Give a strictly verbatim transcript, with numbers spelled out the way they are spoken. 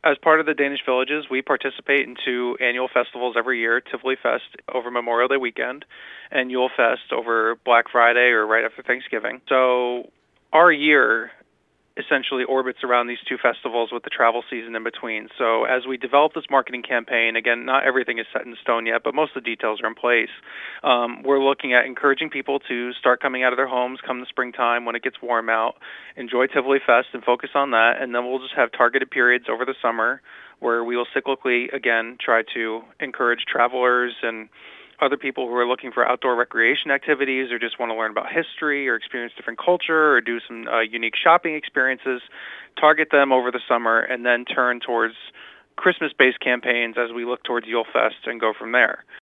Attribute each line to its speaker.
Speaker 1: As part of the Danish Villages, we participate in two annual festivals every year, Tivoli Fest over Memorial Day weekend and Yule Fest over Black Friday or right after Thanksgiving. So our year essentially orbits around these two festivals with the travel season in between. So as we develop this marketing campaign, again, not everything is set in stone yet, but most of the details are in place. Um, we're looking at encouraging people to start coming out of their homes come the springtime when it gets warm out, enjoy Tivoli Fest and focus on that, and then we'll just have targeted periods over the summer where we will cyclically, again, try to encourage travelers and other people who are looking for outdoor recreation activities or just want to learn about history or experience different culture or do some uh, unique shopping experiences, target them over the summer, and then turn towards Christmas-based campaigns as we look towards Yule Fest and go from there.